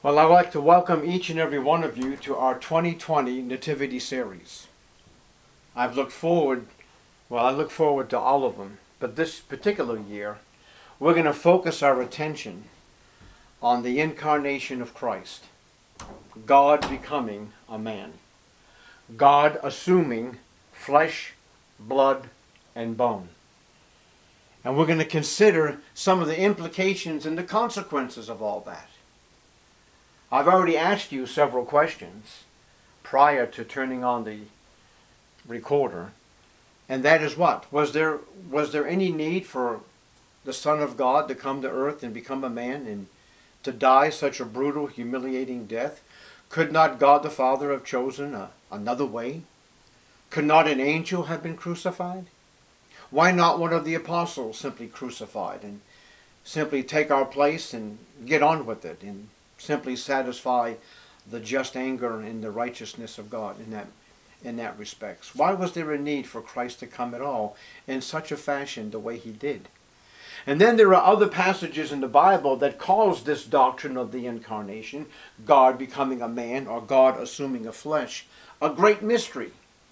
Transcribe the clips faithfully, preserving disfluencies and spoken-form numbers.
Well, I'd like to welcome each and every one of you to our twenty twenty Nativity series. I've looked forward, well, I look forward to all of them, but this particular year, we're going to focus our attention on the incarnation of Christ, God becoming a man, God assuming flesh, blood, and bone. And we're going to consider some of the implications and the consequences of all that. I've already asked you several questions prior to turning on the recorder, and that is what? Was there was there any need for the Son of God to come to earth and become a man and to die such a brutal, humiliating death? Could not God the Father have chosen a, another way? Could not an angel have been crucified? Why not one of the apostles simply crucified and simply take our place and get on with it and simply satisfy the just anger and the righteousness of God in that in that respects? Why was there a need for Christ to come at all in such a fashion the way he did? And then there are other passages in the Bible that calls this doctrine of the incarnation, God becoming a man or God assuming a flesh, a great mystery.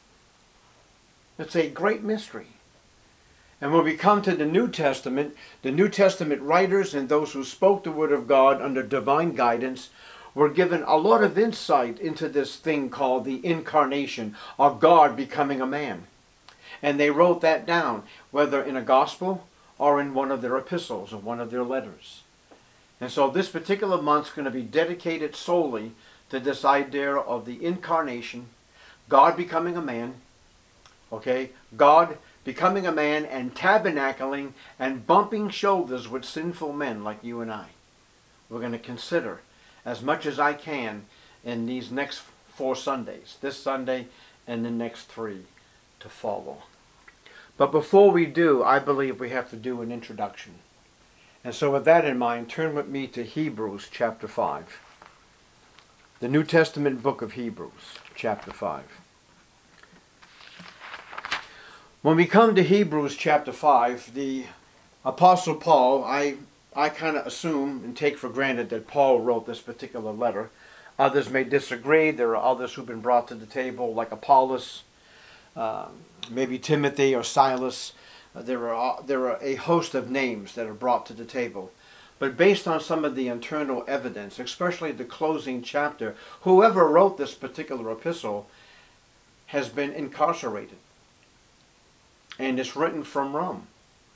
It's a great mystery. And when we come to the New Testament, the New Testament writers and those who spoke the Word of God under divine guidance were given a lot of insight into this thing called the incarnation, or God becoming a man. And they wrote that down, whether in a gospel or in one of their epistles or one of their letters. And so this particular month is going to be dedicated solely to this idea of the incarnation, God becoming a man, okay, God becoming a man and tabernacling and bumping shoulders with sinful men like you and I. We're going to consider as much as I can in these next four Sundays, this Sunday and the next three to follow. But before we do, I believe we have to do an introduction. And so with that in mind, turn with me to Hebrews chapter five. The New Testament book of Hebrews chapter five. When we come to Hebrews chapter five, the Apostle Paul, I, I kind of assume and take for granted that Paul wrote this particular letter. Others may disagree. There are others who've been brought to the table, like Apollos, uh, maybe Timothy or Silas. Uh, there are there are a host of names that are brought to the table. But based on some of the internal evidence, especially the closing chapter, whoever wrote this particular epistle has been incarcerated. And it's written from Rome.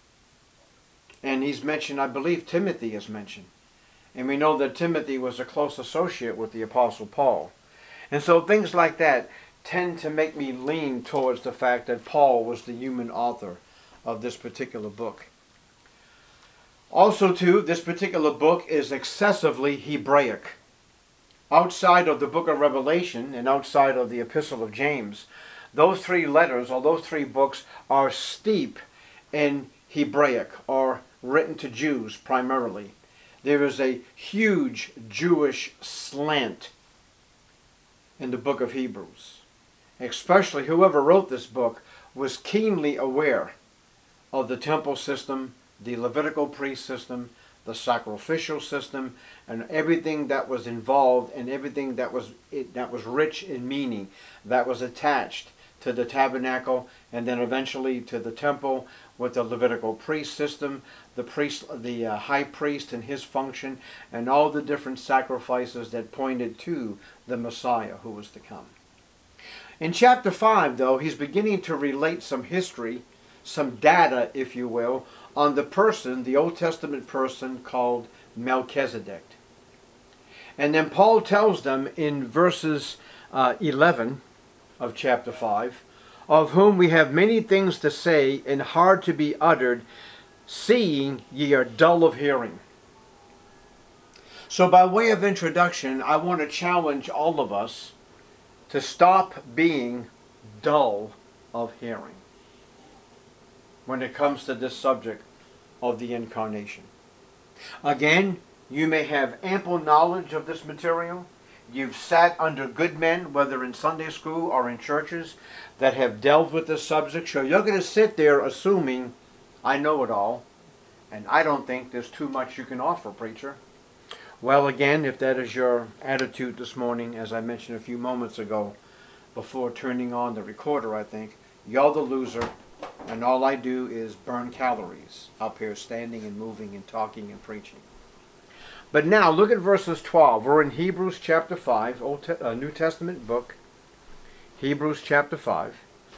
And he's mentioned, I believe Timothy is mentioned. And we know that Timothy was a close associate with the Apostle Paul. And so things like that tend to make me lean towards the fact that Paul was the human author of this particular book. Also, too, this particular book is excessively Hebraic. Outside of the book of Revelation and outside of the Epistle of James, those three letters, or those three books, are steep in Hebraic, or written to Jews primarily. There is a huge Jewish slant in the book of Hebrews. Especially whoever wrote this book was keenly aware of the temple system, the Levitical priest system, the sacrificial system, and everything that was involved and everything that was that was rich in meaning, that was attached to the tabernacle and then eventually to the temple with the Levitical priest system, the priest, the uh, high priest and his function, and all the different sacrifices that pointed to the Messiah who was to come. In chapter five, though, he's beginning to relate some history, some data, if you will, on the person, the Old Testament person called Melchizedek. And then Paul tells them in verses uh, eleven of chapter five, of whom we have many things to say and hard to be uttered, seeing ye are dull of hearing. So by way of introduction, I want to challenge all of us to stop being dull of hearing when it comes to this subject of the incarnation. Again, you may have ample knowledge of this material. You've sat under good men, whether in Sunday school or in churches, that have delved with this subject. So you're going to sit there assuming, I know it all, and I don't think there's too much you can offer, preacher. Well, again, if that is your attitude this morning, as I mentioned a few moments ago, before turning on the recorder, I think, you're the loser, and all I do is burn calories up here standing and moving and talking and preaching. But now, look at verses twelve. We're in Hebrews chapter five, Old Te- uh, New Testament book, Hebrews chapter five.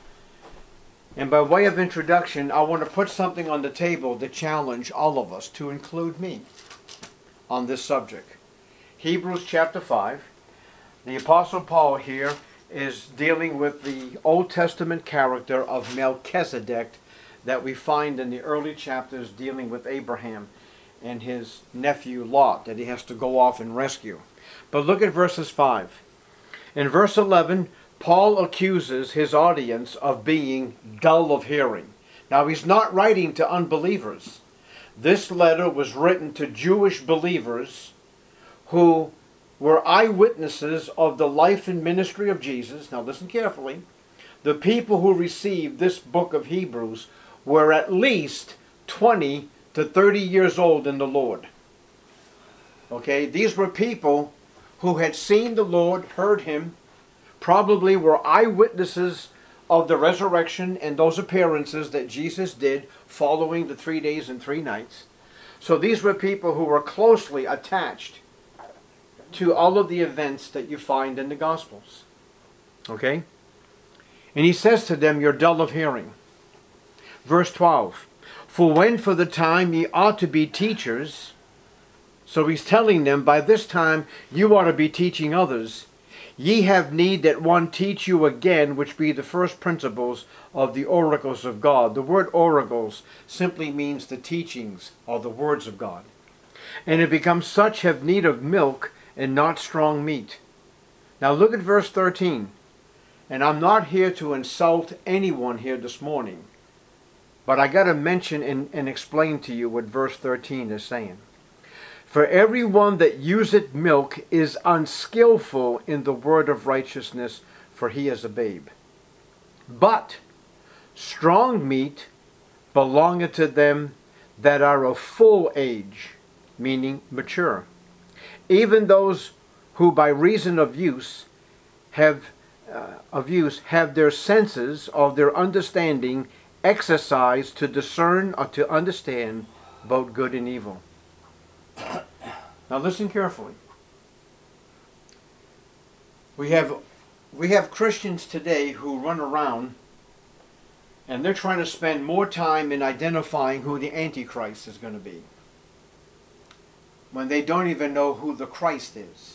And by way of introduction, I want to put something on the table to challenge all of us, to include me, on this subject. Hebrews chapter five. The Apostle Paul here is dealing with the Old Testament character of Melchizedek that we find in the early chapters dealing with Abraham and his nephew Lot that he has to go off and rescue. But look at verses five. In verse eleven, Paul accuses his audience of being dull of hearing. Now, he's not writing to unbelievers. This letter was written to Jewish believers who were eyewitnesses of the life and ministry of Jesus. Now, listen carefully. The people who received this book of Hebrews were at least twenty to thirty years old in the Lord. Okay, these were people who had seen the Lord, heard him, probably were eyewitnesses of the resurrection and those appearances that Jesus did following the three days and three nights. So these were people who were closely attached to all of the events that you find in the Gospels. Okay? And he says to them, you're dull of hearing. Verse twelve, for when for the time ye ought to be teachers, so he's telling them, by this time you ought to be teaching others, ye have need that one teach you again, which be the first principles of the oracles of God. The word oracles simply means the teachings or the words of God. And it becomes such have need of milk and not strong meat. Now look at verse thirteen. And I'm not here to insult anyone here this morning, but I got to mention and, and explain to you what verse thirteen is saying. For everyone that useth milk is unskillful in the word of righteousness, for he is a babe. But strong meat belongeth to them that are of full age, meaning mature, even those who by reason of use have uh, of use have their senses of their understanding exercised to discern or to understand both good and evil. Now listen carefully. We have we have Christians today who run around and they're trying to spend more time in identifying who the Antichrist is going to be, when they don't even know who the Christ is.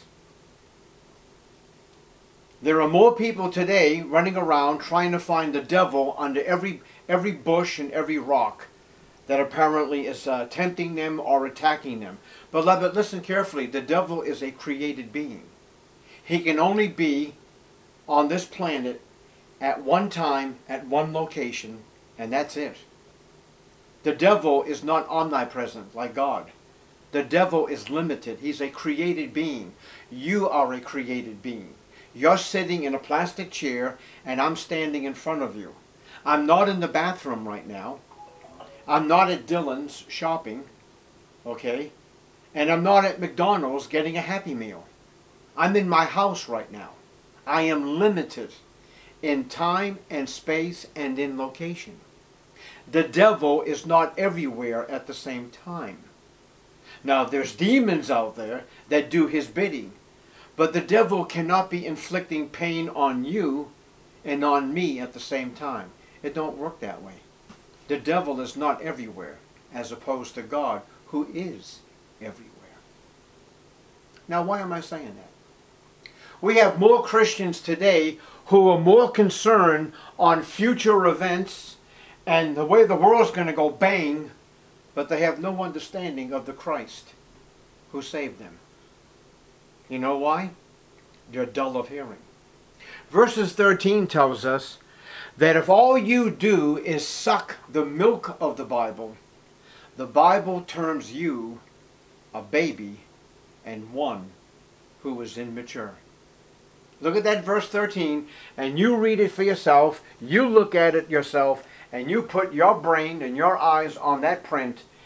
There are more people today running around trying to find the devil under every every bush and every rock that apparently is uh, tempting them or attacking them. Beloved, listen carefully. The devil is a created being. He can only be on this planet at one time, at one location, and that's it. The devil is not omnipresent like God. The devil is limited. He's a created being. You are a created being. You're sitting in a plastic chair, and I'm standing in front of you. I'm not in the bathroom right now. I'm not at Dillon's shopping, okay? And I'm not at McDonald's getting a Happy Meal. I'm in my house right now. I am limited in time and space and in location. The devil is not everywhere at the same time. Now, there's demons out there that do his bidding, but the devil cannot be inflicting pain on you and on me at the same time. It don't work that way. The devil is not everywhere, as opposed to God, who is everywhere. Now, why am I saying that? We have more Christians today who are more concerned on future events and the way the world's going to go bang, but they have no understanding of the Christ who saved them. You know why? They're dull of hearing. Verses thirteen tells us that if all you do is suck the milk of the Bible, the Bible terms you a baby and one who is immature. Look at that verse thirteen, and you read it for yourself, you look at it yourself, and you put your brain and your eyes on that print,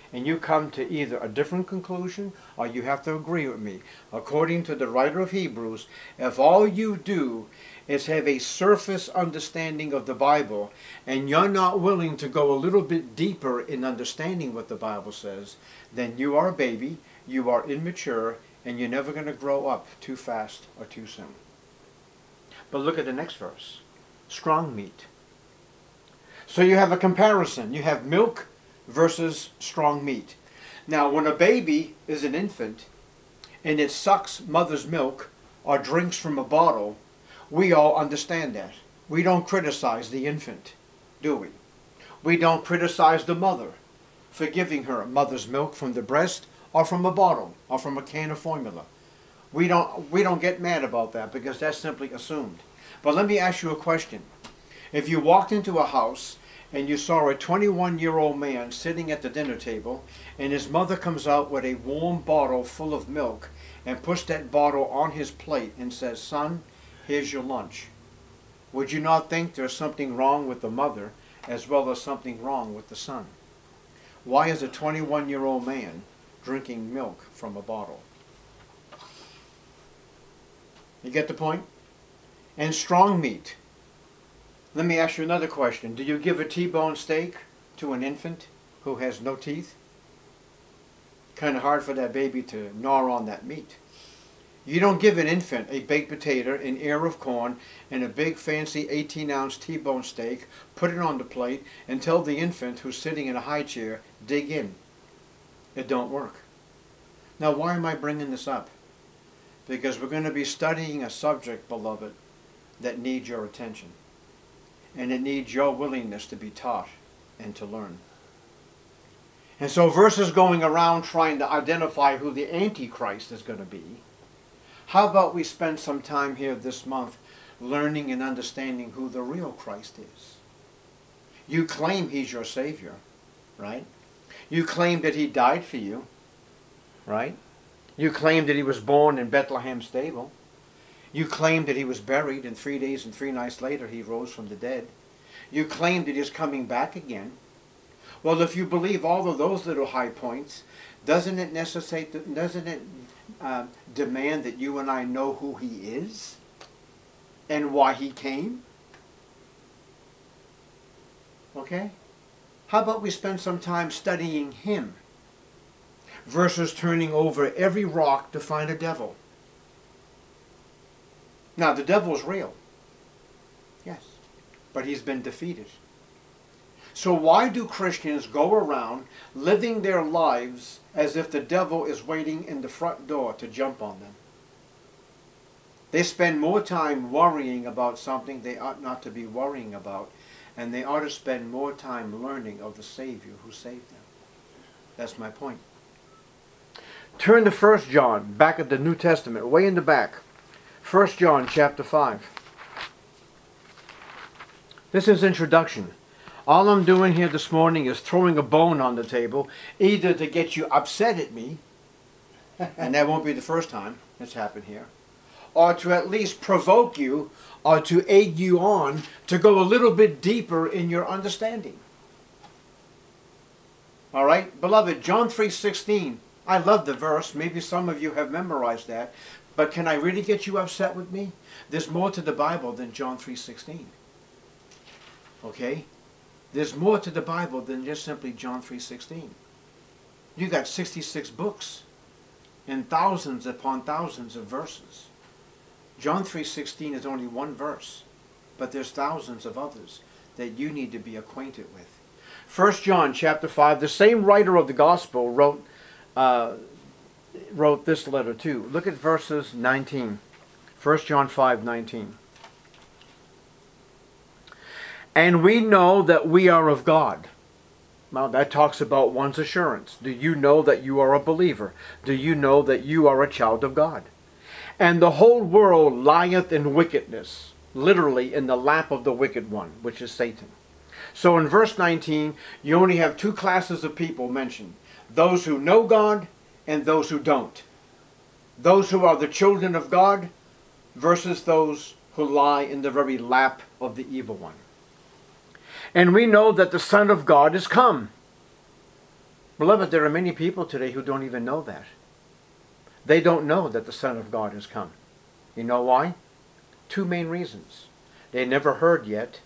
and you come to either a different conclusion or you have to agree with me. According to the writer of Hebrews, if all you do is have a surface understanding of the Bible and you're not willing to go a little bit deeper in understanding what the Bible says, then you are a baby, you are immature, and you're never going to grow up too fast or too soon. But look at the next verse. Strong meat. So you have a comparison. You have milk versus strong meat. Now, when a baby is an infant and it sucks mother's milk or drinks from a bottle, we all understand that. We don't criticize the infant, do we? We don't criticize the mother for giving her mother's milk from the breast or from a bottle or from a can of formula. We don't, we don't get mad about that because that's simply assumed. But let me ask you a question. If you walked into a house and you saw a twenty-one-year-old man sitting at the dinner table and his mother comes out with a warm bottle full of milk and puts that bottle on his plate and says, "Son, here's your lunch," would you not think there's something wrong with the mother as well as something wrong with the son? Why is a twenty-one-year-old man drinking milk from a bottle? You get the point? And strong meat. Let me ask you another question. Do you give a T-bone steak to an infant who has no teeth? Kind of hard for that baby to gnaw on that meat. You don't give an infant a baked potato, an ear of corn, and a big fancy eighteen-ounce T-bone steak, put it on the plate, and tell the infant who's sitting in a high chair, dig in. It don't work. Now, why am I bringing this up? Because we're going to be studying a subject, beloved, that needs your attention. And it needs your willingness to be taught and to learn. And so versus going around trying to identify who the Antichrist is going to be, how about we spend some time here this month learning and understanding who the real Christ is? You claim he's your Savior, right? You claim that he died for you, right? You claim that he was born in Bethlehem stable. You claim that he was buried, and three days and three nights later he rose from the dead. You claim that he's coming back again. Well, if you believe all of those little high points, doesn't it necessitate, doesn't it uh, demand that you and I know who he is and why he came? Okay? How about we spend some time studying him versus turning over every rock to find a devil? Now, the devil's real. Yes. But he's been defeated. So why do Christians go around living their lives as if the devil is waiting in the front door to jump on them? They spend more time worrying about something they ought not to be worrying about, and they ought to spend more time learning of the Savior who saved them. That's my point. Turn to First John, back at the New Testament, way in the back. First John chapter five. This is introduction. All I'm doing here this morning is throwing a bone on the table, either to get you upset at me, and that won't be the first time it's happened here, or to at least provoke you, or to egg you on to go a little bit deeper in your understanding. All right, beloved, John three sixteen. I love the verse. Maybe some of you have memorized that. But can I really get you upset with me? There's more to the Bible than John three sixteen. Okay? There's more to the Bible than just simply John three sixteen. You got sixty-six books and thousands upon thousands of verses. John three sixteen is only one verse, but there's thousands of others that you need to be acquainted with. First John chapter five, the same writer of the gospel wrote uh, wrote this letter too. Look at verses nineteen. First John five nineteen. And we know that we are of God. Now that talks about one's assurance. Do you know that you are a believer? Do you know that you are a child of God? And the whole world lieth in wickedness, literally in the lap of the wicked one, which is Satan. So in verse nineteen, you only have two classes of people mentioned. Those who know God and those who don't. Those who are the children of God versus those who lie in the very lap of the evil one. And we know that the Son of God is come. Beloved, there are many people today who don't even know that. They don't know that the Son of God has come. You know why? Two main reasons. They never heard yet.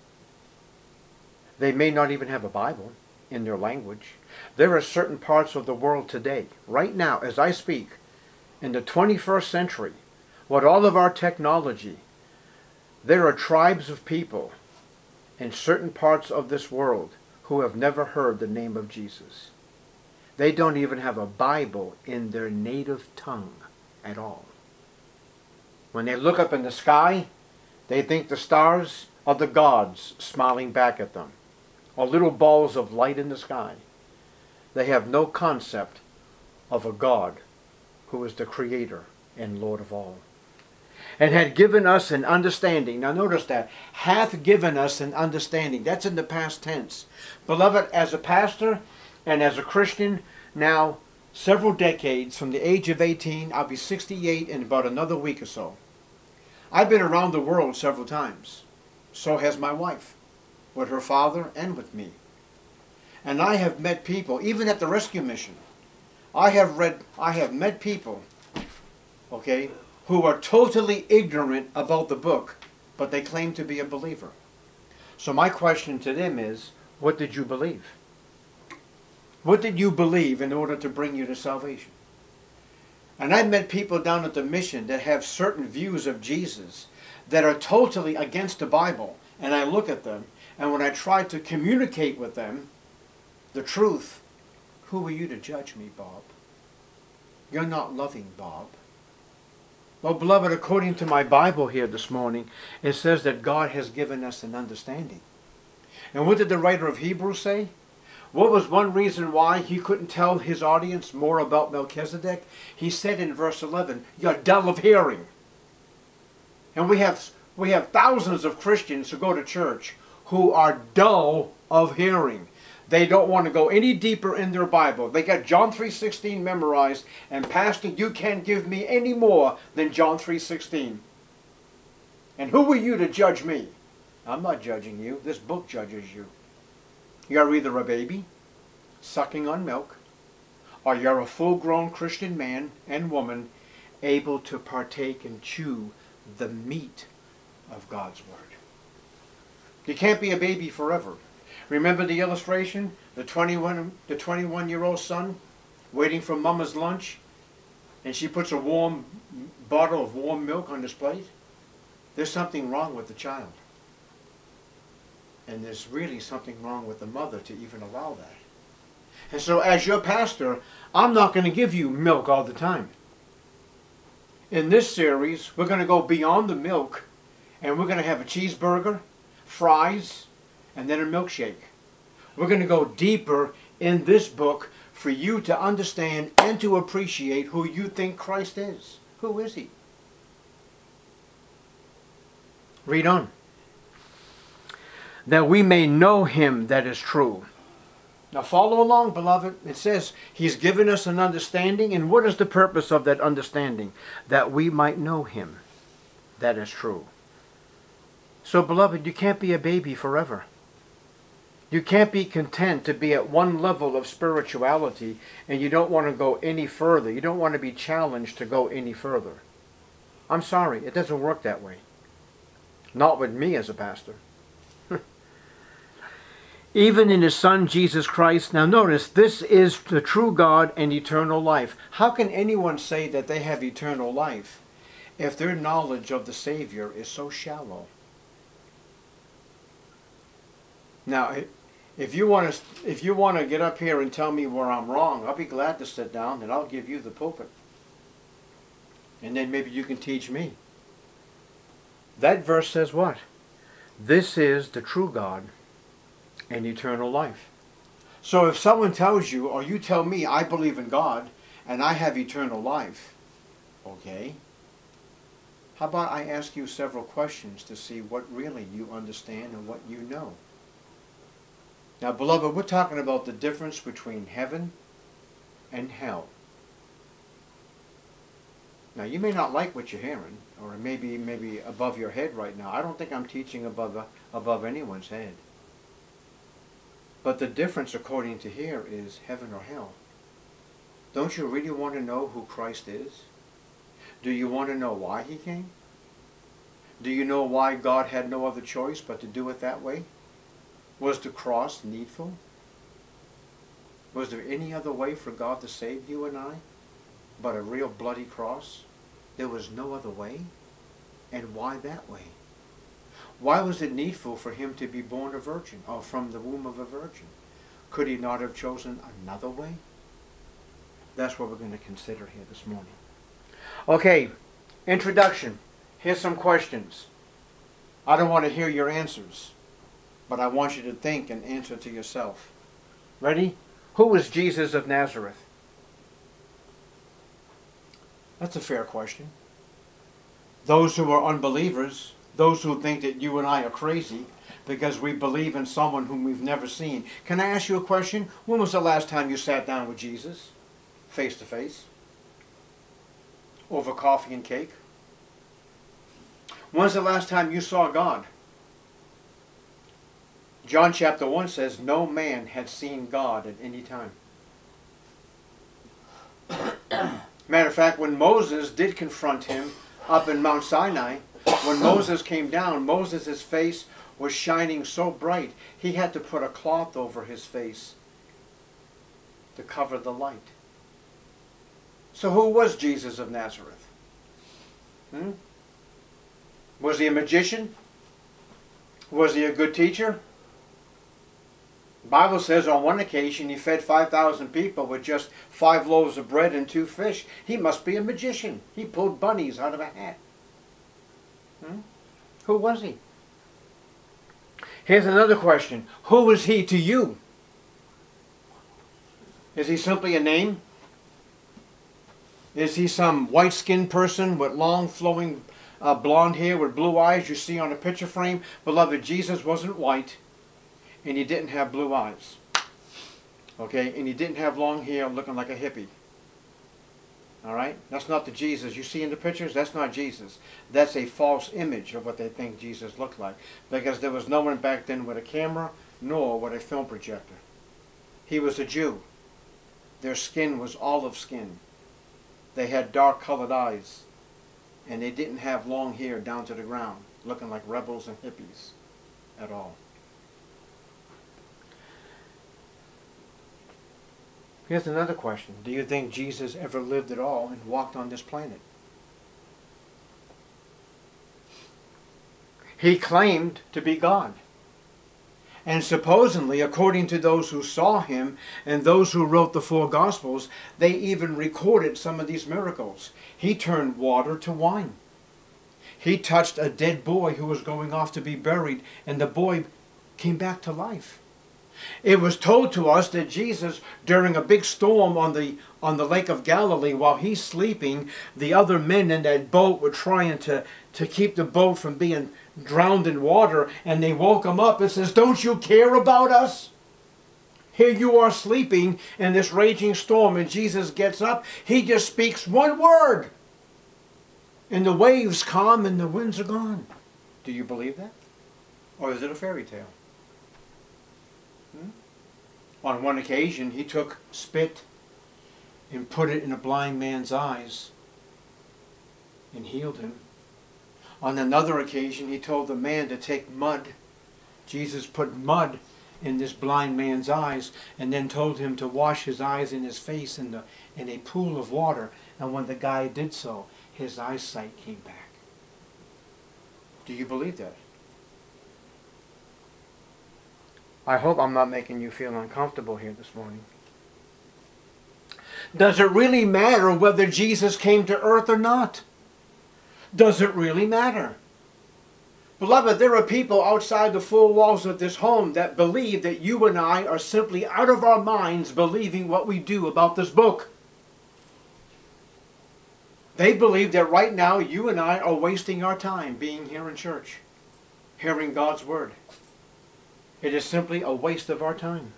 They may not even have a Bible in their language. There are certain parts of the world today, right now, as I speak, in the twenty-first century, with all of our technology, there are tribes of people in certain parts of this world who have never heard the name of Jesus. They don't even have a Bible in their native tongue at all. When they look up in the sky, they think the stars are the gods smiling back at them, or little balls of light in the sky. They have no concept of a God who is the Creator and Lord of all, and had given us an understanding. Now notice that, hath given us an understanding. That's in the past tense. Beloved, as a pastor and as a Christian, now several decades, from the age of eighteen, I'll be sixty-eight in about another week or so. I've been around the world several times. So has my wife, with her father and with me. And I have met people, even at the rescue mission, I have read, I have met people, okay, who are totally ignorant about the book, but they claim to be a believer. So my question to them is, what did you believe? What did you believe in order to bring you to salvation? And I've met people down at the mission that have certain views of Jesus that are totally against the Bible. And I look at them, and when I try to communicate with them the truth, who are you to judge me, Bob? You're not loving, Bob. Well, beloved, according to my Bible here this morning, it says that God has given us an understanding. And what did the writer of Hebrews say? What was one reason why he couldn't tell his audience more about Melchizedek? He said in verse eleven, you're dull of hearing. And we have, we have thousands of Christians who go to church who are dull of hearing. They don't want to go any deeper in their Bible. They got John three sixteen memorized, and Pastor, you can't give me any more than John three sixteen. And who are you to judge me? I'm not judging you. This book judges you. You're either a baby, sucking on milk, or you're a full-grown Christian man and woman able to partake and chew the meat of God's Word. You can't be a baby forever. Remember the illustration? The twenty-one, the twenty-one-year-old son waiting for mama's lunch, and she puts a warm bottle of warm milk on his plate? There's something wrong with the child. And there's really something wrong with the mother to even allow that. And so as your pastor, I'm not going to give you milk all the time. In this series, we're going to go beyond the milk, and we're going to have a cheeseburger, fries, and then a milkshake. We're going to go deeper in this book for you to understand and to appreciate who you think Christ is. Who is He? Read on. That we may know Him that is true. Now follow along, beloved. It says He's given us an understanding. And what is the purpose of that understanding? That we might know Him that is true. So beloved, you can't be a baby forever. You can't be content to be at one level of spirituality and you don't want to go any further. You don't want to be challenged to go any further. I'm sorry, it doesn't work that way. Not with me as a pastor. Even in His Son, Jesus Christ. Now notice, this is the true God and eternal life. How can anyone say that they have eternal life if their knowledge of the Savior is so shallow? Now, if you want to, if you want to get up here and tell me where I'm wrong, I'll be glad to sit down and I'll give you the pulpit. And then maybe you can teach me. That verse says what? This is the true God and eternal life. So if someone tells you, or you tell me, I believe in God and I have eternal life, okay, how about I ask you several questions to see what really you understand and what you know? Now, beloved, we're talking about the difference between heaven and hell. Now, you may not like what you're hearing, or it may be maybe above your head right now. I don't think I'm teaching above, above anyone's head. But the difference, according to here, is heaven or hell. Don't you really want to know who Christ is? Do you want to know why he came? Do you know why God had no other choice but to do it that way? Was the cross needful? Was there any other way for God to save you and I but a real bloody cross? There was no other way. And why that way? Why was it needful for him to be born a virgin, or from the womb of a virgin? Could he not have chosen another way? That's what we're going to consider here this morning. Okay, introduction. Here's some questions. I don't want to hear your answers, but I want you to think and answer to yourself. Ready? Who was Jesus of Nazareth? That's a fair question. Those who are unbelievers, those who think that you and I are crazy because we believe in someone whom we've never seen. Can I ask you a question? When was the last time you sat down with Jesus? Face to face? Over coffee and cake? When's the last time you saw God? John chapter one says, no man had seen God at any time. Matter of fact, when Moses did confront him up in Mount Sinai, when Moses came down, Moses' face was shining so bright, he had to put a cloth over his face to cover the light. So who was Jesus of Nazareth? Hmm? Was he a magician? Was he a good teacher? The Bible says on one occasion he fed five thousand people with just five loaves of bread and two fish. He must be a magician. He pulled bunnies out of a hat. Hmm? Who was he? Here's another question. Who was he to you? Is he simply a name? Is he some white-skinned person with long flowing uh, blonde hair with blue eyes you see on a picture frame? Beloved, Jesus wasn't white, and he didn't have blue eyes. Okay? And he didn't have long hair looking like a hippie. All right? That's not the Jesus you see in the pictures. That's not Jesus. That's a false image of what they think Jesus looked like. Because there was no one back then with a camera, nor with a film projector. He was a Jew. Their skin was olive skin. They had dark-colored eyes. And they didn't have long hair down to the ground, looking like rebels and hippies at all. Here's another question. Do you think Jesus ever lived at all and walked on this planet? He claimed to be God. And supposedly, according to those who saw him and those who wrote the four Gospels, they even recorded some of these miracles. He turned water to wine. He touched a dead boy who was going off to be buried, and the boy came back to life. It was told to us that Jesus, during a big storm on the on the Lake of Galilee, while he's sleeping, the other men in that boat were trying to, to keep the boat from being drowned in water, and they woke him up and says, "Don't you care about us? Here you are sleeping in this raging storm," and Jesus gets up. He just speaks one word, and the waves calm and the winds are gone. Do you believe that? Or is it a fairy tale? Hmm? On one occasion, he took spit and put it in a blind man's eyes and healed him. On another occasion, he told the man to take mud. Jesus put mud in this blind man's eyes and then told him to wash his eyes and his face in, the, in a pool of water. And when the guy did so, his eyesight came back. Do you believe that? I hope I'm not making you feel uncomfortable here this morning. Does it really matter whether Jesus came to earth or not? Does it really matter? Beloved, there are people outside the four walls of this home that believe that you and I are simply out of our minds believing what we do about this book. They believe that right now you and I are wasting our time being here in church, hearing God's word. It is simply a waste of our time.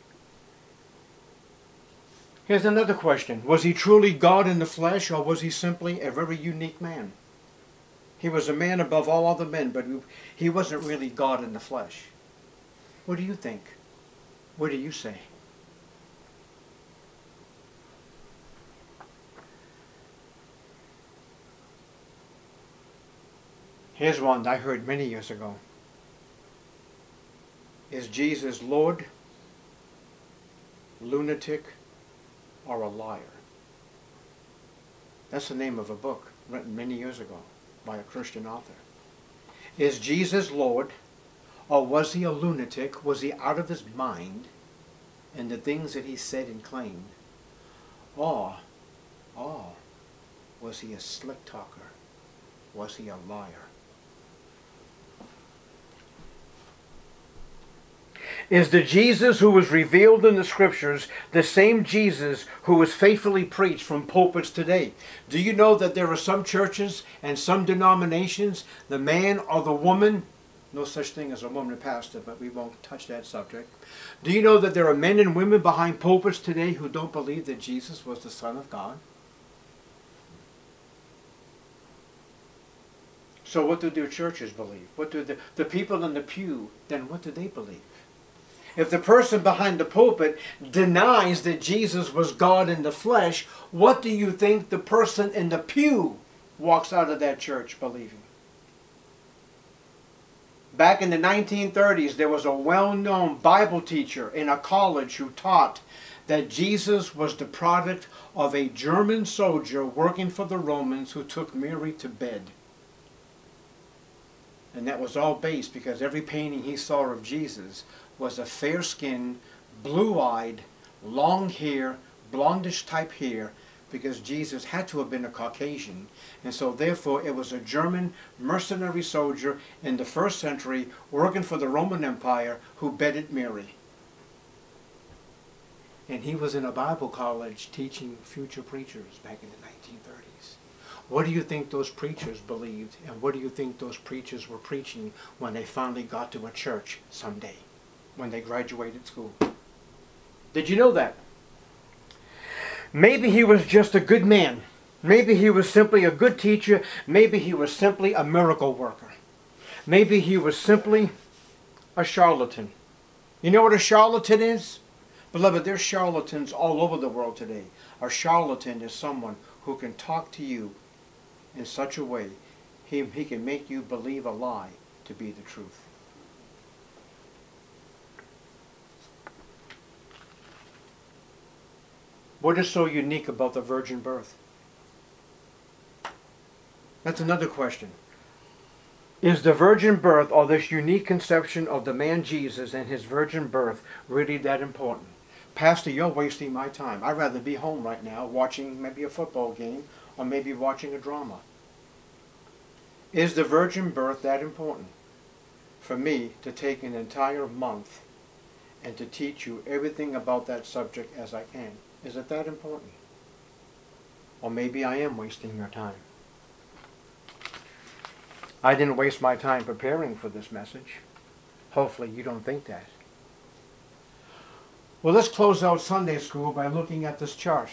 Here's another question. Was he truly God in the flesh, or was he simply a very unique man? He was a man above all other men, but he wasn't really God in the flesh. What do you think? What do you say? Here's one I heard many years ago. Is Jesus Lord, lunatic, or a liar? That's the name of a book written many years ago by a Christian author. Is Jesus Lord, or was he a lunatic? Was he out of his mind in the things that he said and claimed? Or, or was he a slick talker? Was he a liar? Is the Jesus who was revealed in the scriptures the same Jesus who was faithfully preached from pulpits today? Do you know that there are some churches and some denominations, the man or the woman, no such thing as a woman pastor, but we won't touch that subject. Do you know that there are men and women behind pulpits today who don't believe that Jesus was the Son of God? So what do their churches believe? What do the, the people in the pew, then what do they believe? If the person behind the pulpit denies that Jesus was God in the flesh, what do you think the person in the pew walks out of that church believing? Back in the nineteen thirties, there was a well-known Bible teacher in a college who taught that Jesus was the product of a German soldier working for the Romans who took Mary to bed. And that was all based because every painting he saw of Jesus was a fair-skinned, blue-eyed, long hair, blondish type hair, because Jesus had to have been a Caucasian. And so therefore it was a German mercenary soldier in the first century working for the Roman Empire who bedded Mary. And he was in a Bible college teaching future preachers back in the nineteen thirties. What do you think those preachers believed, and what do you think those preachers were preaching when they finally got to a church someday, when they graduated school? Did you know that? Maybe he was just a good man. Maybe he was simply a good teacher. Maybe he was simply a miracle worker. Maybe he was simply a charlatan. You know what a charlatan is? Beloved, there's charlatans all over the world today. A charlatan is someone who can talk to you in such a way he, he can make you believe a lie to be the truth. What is so unique about the virgin birth? That's another question. Is the virgin birth, or this unique conception of the man Jesus and his virgin birth, really that important? Pastor, you're wasting my time. I'd rather be home right now watching maybe a football game or maybe watching a drama. Is the virgin birth that important? For me to take an entire month and to teach you everything about that subject as I can. Is it that important? Or maybe I am wasting your time. I didn't waste my time preparing for this message. Hopefully you don't think that. Well, let's close out Sunday school by looking at this chart.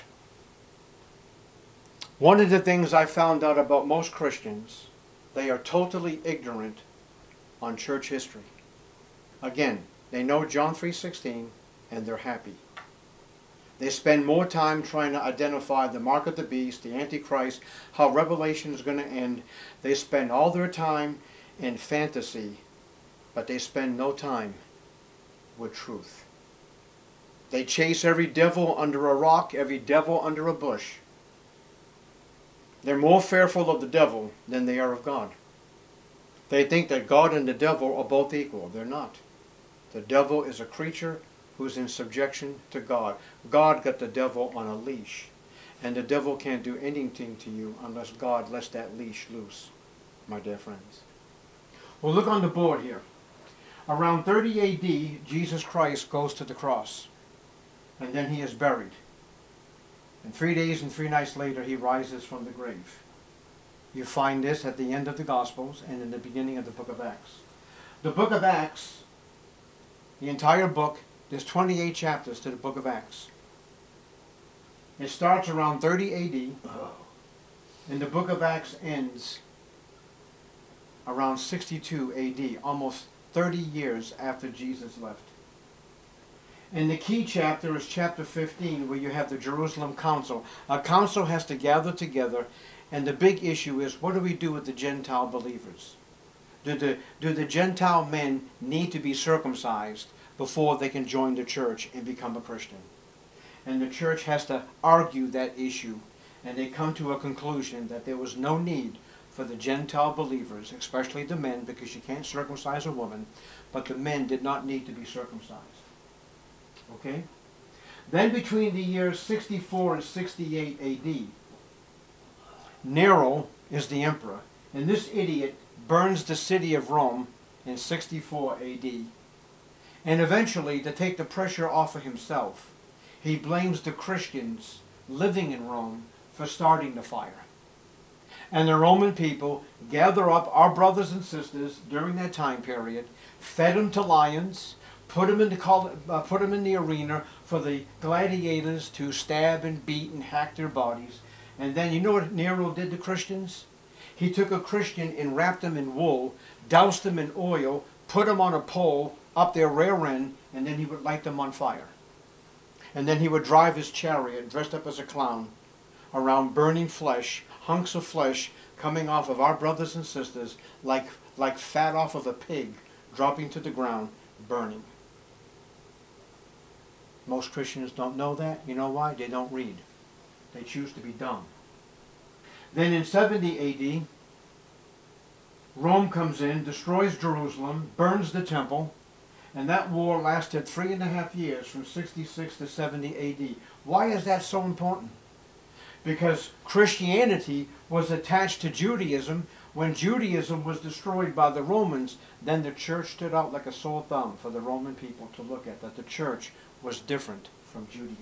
One of the things I found out about most Christians, they are totally ignorant on church history. Again, they know John three sixteen and they're happy. They spend more time trying to identify the mark of the beast, the Antichrist, how Revelation is going to end. They spend all their time in fantasy, but they spend no time with truth. They chase every devil under a rock, every devil under a bush. They're more fearful of the devil than they are of God. They think that God and the devil are both equal. They're not. The devil is a creature who's in subjection to God. God got the devil on a leash. And the devil can't do anything to you unless God lets that leash loose, my dear friends. Well, look on the board here. Around thirty A D, Jesus Christ goes to the cross. And then he is buried. And three days and three nights later, he rises from the grave. You find this at the end of the Gospels and in the beginning of the book of Acts. The book of Acts, the entire book, there's twenty-eight chapters to the book of Acts. It starts around thirty A D, and the book of Acts ends around sixty-two A D, almost thirty years after Jesus left. And the key chapter is chapter fifteen, where you have the Jerusalem Council. A council has to gather together, and the big issue is, what do we do with the Gentile believers? Do the, do the Gentile men need to be circumcised before they can join the church and become a Christian? And the church has to argue that issue, and they come to a conclusion that there was no need for the Gentile believers, especially the men, because you can't circumcise a woman, but the men did not need to be circumcised. Okay? Then between the years sixty-four and sixty-eight A D, Nero is the emperor, and this idiot burns the city of Rome in sixty-four A D. And eventually, to take the pressure off of himself, he blames the Christians living in Rome for starting the fire. And the Roman people gather up our brothers and sisters during that time period, fed them to lions, put them in the, uh, put them in the arena for the gladiators to stab and beat and hack their bodies. And then you know what Nero did to Christians? He took a Christian and wrapped him in wool, doused him in oil, put him on a pole up their rear end, and then he would light them on fire. And then he would drive his chariot, dressed up as a clown, around burning flesh, hunks of flesh coming off of our brothers and sisters like, like fat off of a pig, dropping to the ground, burning. Most Christians don't know that. You know why? They don't read. They choose to be dumb. Then in seventy A D, Rome comes in, destroys Jerusalem, burns the temple, and that war lasted three and a half years, from sixty-six to seventy A D. Why is that so important? Because Christianity was attached to Judaism. When Judaism was destroyed by the Romans, then the church stood out like a sore thumb for the Roman people to look at, that the church was different from Judaism.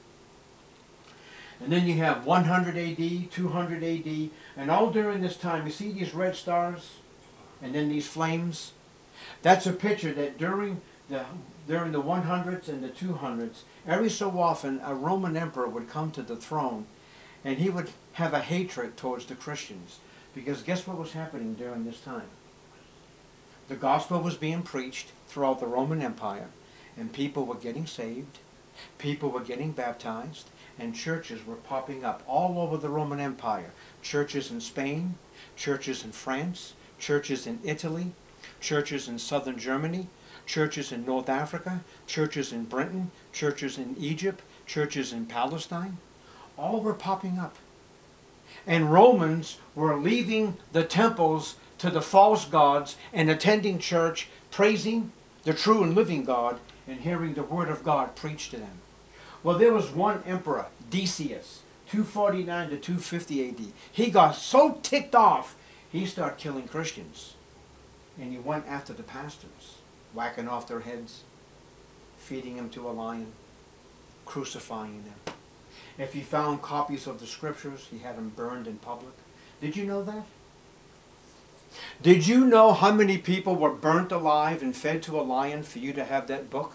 And then you have one hundred A D, two hundred A D, and all during this time, you see these red stars and then these flames? That's a picture that during the, during the one hundreds and the two hundreds, every so often a Roman emperor would come to the throne, and he would have a hatred towards the Christians. Because guess what was happening during this time? The gospel was being preached throughout the Roman Empire, and people were getting saved, people were getting baptized, and churches were popping up all over the Roman Empire. Churches in Spain, churches in France, churches in Italy, churches in southern Germany, churches in North Africa, churches in Britain, churches in Egypt, churches in Palestine. All were popping up. And Romans were leaving the temples to the false gods and attending church, praising the true and living God, and hearing the word of God preached to them. Well, there was one emperor, Decius, two forty-nine to two fifty A D. He got so ticked off, he started killing Christians. And he went after the pastors, whacking off their heads, feeding them to a lion, crucifying them. If he found copies of the scriptures, he had them burned in public. Did you know that? Did you know how many people were burnt alive and fed to a lion for you to have that book?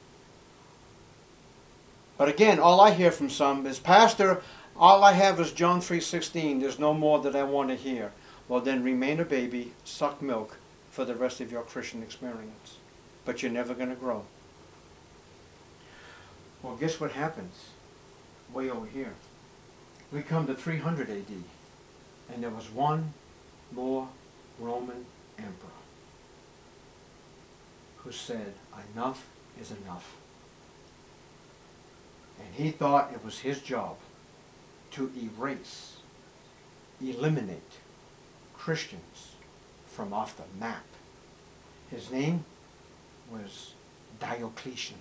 But again, all I hear from some is, Pastor, all I have is John three sixteen. There's no more that I want to hear. Well, then remain a baby, suck milk for the rest of your Christian experience. But you're never going to grow. Well, guess what happens? Way over here. We come to three hundred A D. And there was one more Roman emperor who said, enough is enough. And he thought it was his job to erase, eliminate Christians from off the map. His name was Diocletian.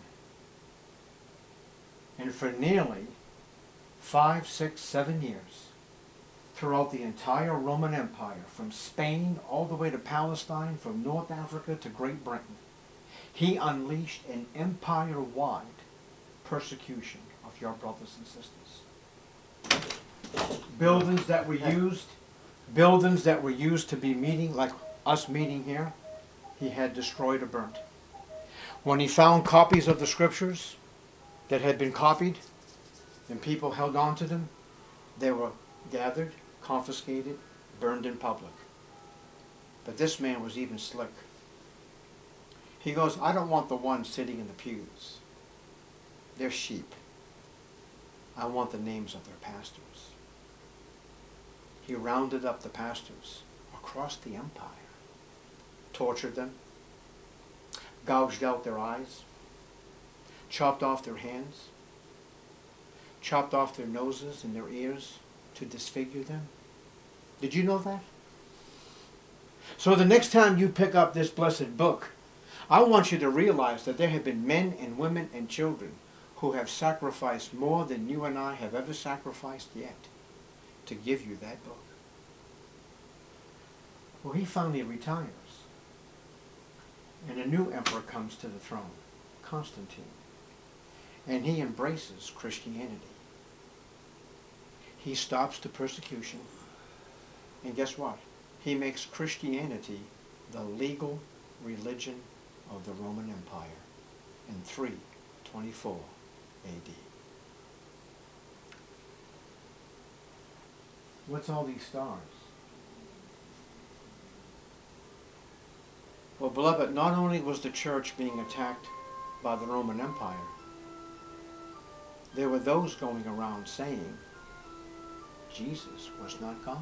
And for nearly five, six, seven years, throughout the entire Roman Empire, from Spain all the way to Palestine, from North Africa to Great Britain, he unleashed an empire-wide persecution of your brothers and sisters. Buildings that were used, buildings that were used to be meeting, like us meeting here, he had destroyed or burnt. When he found copies of the scriptures that had been copied, and people held on to them, they were gathered, confiscated, burned in public. But this man was even slick. He goes, I don't want the ones sitting in the pews. They're sheep. I want the names of their pastors. He rounded up the pastors across the empire tortured them, gouged out their eyes, chopped off their hands, chopped off their noses and their ears to disfigure them. Did you know that? So the next time you pick up this blessed book, I want you to realize that there have been men and women and children who have sacrificed more than you and I have ever sacrificed yet to give you that book. Well, he finally retires, and a new emperor comes to the throne, Constantine, and he embraces Christianity. He stops the persecution, and guess what? He makes Christianity the legal religion of the Roman Empire in three twenty-four A D. What's all these stars? Well, beloved, not only was the church being attacked by the Roman Empire, there were those going around saying Jesus was not God.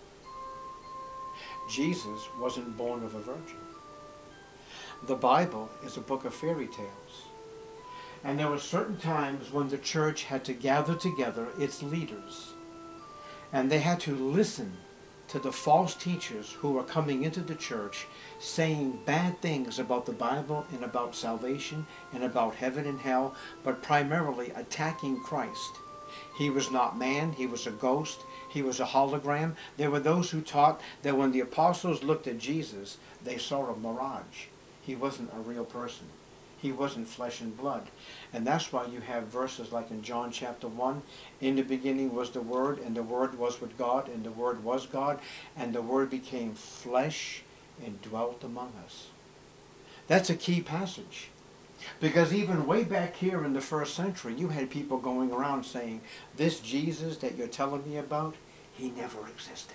Jesus wasn't born of a virgin. The Bible is a book of fairy tales. And there were certain times when the church had to gather together its leaders, and they had to listen to the false teachers who were coming into the church saying bad things about the Bible and about salvation and about heaven and hell, but primarily attacking Christ. He was not man, he was a ghost, he was a hologram. There were those who taught that when the apostles looked at Jesus, they saw a mirage. He wasn't a real person. He wasn't flesh and blood. And that's why you have verses like in John chapter one, in the beginning was the Word, and the Word was with God, and the Word was God, and the Word became flesh and dwelt among us. That's a key passage. Because even way back here in the first century, you had people going around saying, this Jesus that you're telling me about, he never existed.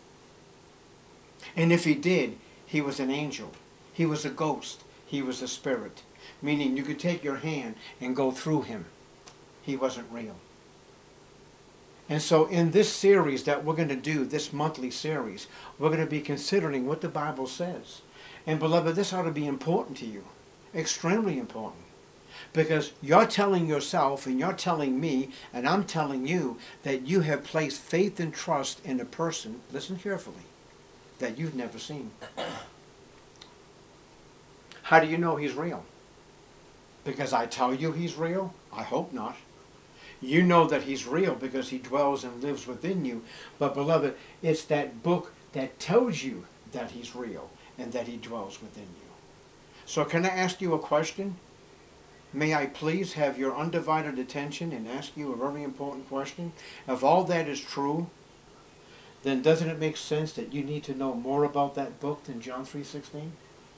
And if he did, he was an angel. He was a ghost. He was a spirit. Meaning you could take your hand and go through him. He wasn't real. And so in this series that we're going to do, this monthly series, we're going to be considering what the Bible says. And beloved, this ought to be important to you. Extremely important. Because you're telling yourself and you're telling me and I'm telling you that you have placed faith and trust in a person, listen carefully, that you've never seen. How do you know he's real? Because I tell you he's real? I hope not. You know that he's real because he dwells and lives within you. But beloved, it's that book that tells you that he's real and that he dwells within you. So can I ask you a question? May I please have your undivided attention and ask you a very important question? If all that is true, then doesn't it make sense that you need to know more about that book than John three sixteen?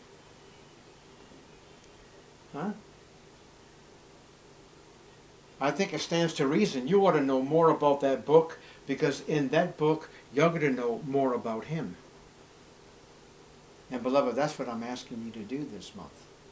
Huh? I think it stands to reason you ought to know more about that book, because in that book you're going to know more about him. And beloved, that's what I'm asking you to do this month.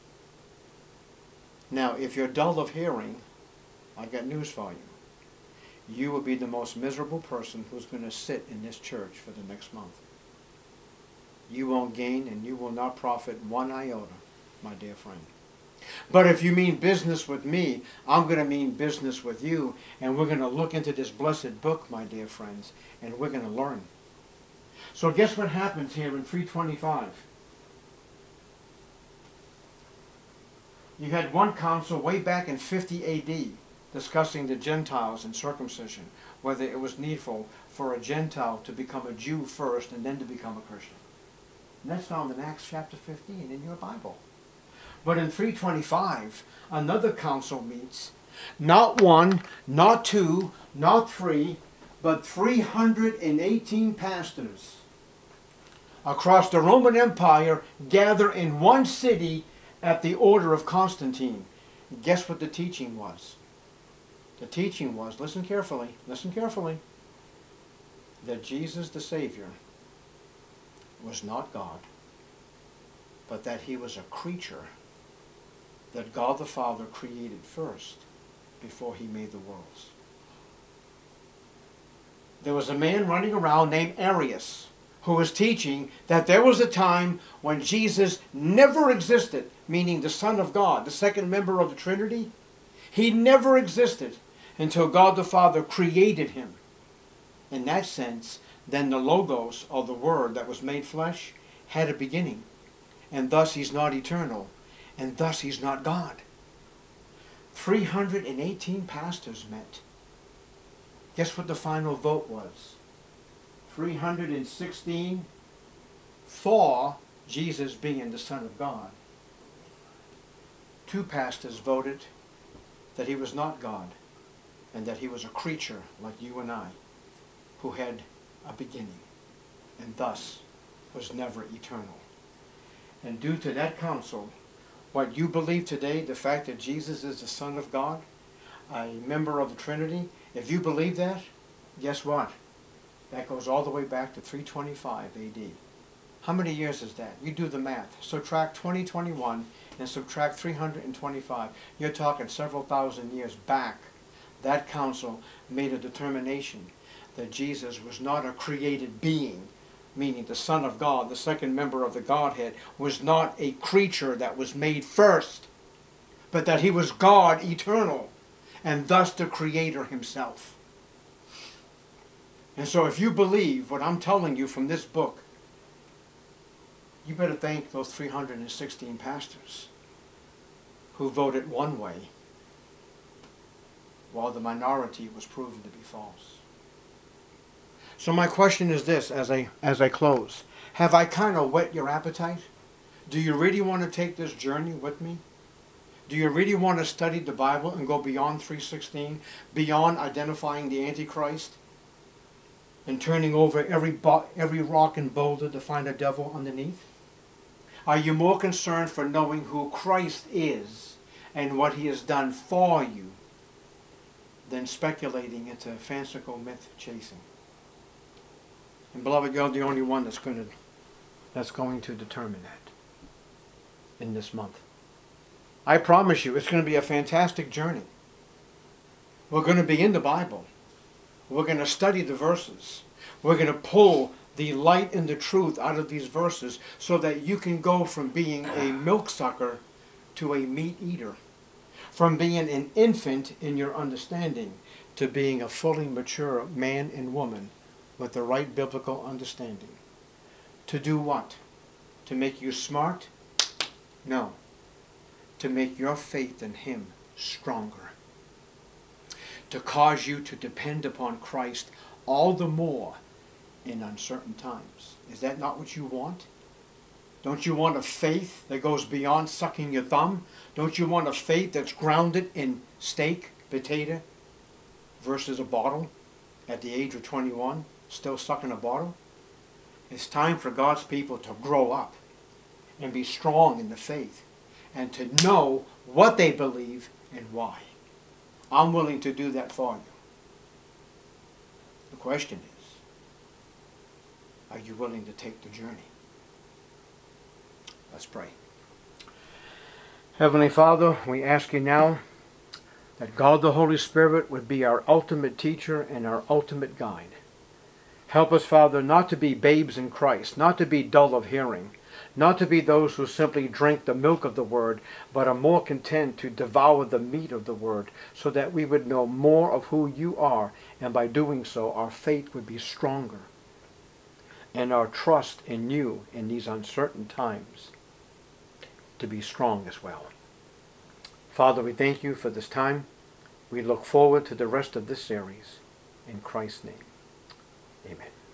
Now, if you're dull of hearing, I got news for you. You will be the most miserable person who's going to sit in this church for the next month. You won't gain and you will not profit one iota, my dear friend. But if you mean business with me, I'm going to mean business with you, and we're going to look into this blessed book, my dear friends, and we're going to learn. So guess what happens here in three twenty-five? You had one council way back in fifty A D discussing the Gentiles and circumcision, whether it was needful for a Gentile to become a Jew first and then to become a Christian. And that's found in Acts chapter fifteen in your Bible. But in three twenty-five, another council meets, not one, not two, not three, but three hundred eighteen pastors across the Roman Empire gather in one city at the order of Constantine. Guess what the teaching was? The teaching was, listen carefully, listen carefully, that Jesus the Savior was not God, but that he was a creature that God the Father created first before he made the worlds. There was a man running around named Arius who was teaching that there was a time when Jesus never existed, meaning the Son of God, the second member of the Trinity. He never existed until God the Father created him. In that sense, then the Logos, or the Word that was made flesh, had a beginning. And thus he's not eternal. And thus he's not God. three hundred eighteen pastors met. Guess what the final vote was? three hundred sixteen for Jesus being the Son of God. Two pastors voted that he was not God and that he was a creature like you and I who had a beginning and thus was never eternal. And due to that counsel, what you believe today, the fact that Jesus is the Son of God, a member of the Trinity, if you believe that, guess what? That goes all the way back to three twenty-five A D. How many years is that? You do the math. Subtract twenty twenty-one and subtract three hundred twenty-five. You're talking several thousand years back. That council made a determination that Jesus was not a created being, meaning the Son of God, the second member of the Godhead, was not a creature that was made first, but that he was God eternal, and thus the Creator himself. And so if you believe what I'm telling you from this book, you better thank those three hundred sixteen pastors who voted one way while the minority was proven to be false. So my question is this as I, as I close. Have I kind of whet your appetite? Do you really want to take this journey with me? Do you really want to study the Bible and go beyond three sixteen, beyond identifying the Antichrist, and turning over every, bo- every rock and boulder to find a devil underneath? Are you more concerned for knowing who Christ is and what he has done for you than speculating into fanciful myth chasing? And beloved, you're the only one that's going to, that's going to determine that in this month. I promise you, it's going to be a fantastic journey. We're going to be in the Bible. We're going to study the verses. We're going to pull the light and the truth out of these verses so that you can go from being a milk sucker to a meat eater. From being an infant in your understanding to being a fully mature man and woman with the right biblical understanding. To do what? To make you smart? No. To make your faith in him stronger. To cause you to depend upon Christ all the more in uncertain times. Is that not what you want? Don't you want a faith that goes beyond sucking your thumb? Don't you want a faith that's grounded in steak, potato, versus a bottle at the age of twenty-one, still sucking a bottle? It's time for God's people to grow up and be strong in the faith and to know what they believe and why. I'm willing to do that for you. The question is, are you willing to take the journey? Let's pray. Heavenly Father, we ask you now that God the Holy Spirit would be our ultimate teacher and our ultimate guide. Help us, Father, not to be babes in Christ, not to be dull of hearing, not to be those who simply drink the milk of the Word, but are more content to devour the meat of the Word, so that we would know more of who you are, and by doing so our faith would be stronger, and our trust in you in these uncertain times to be strong as well. Father, we thank you for this time. We look forward to the rest of this series. In Christ's name, amen.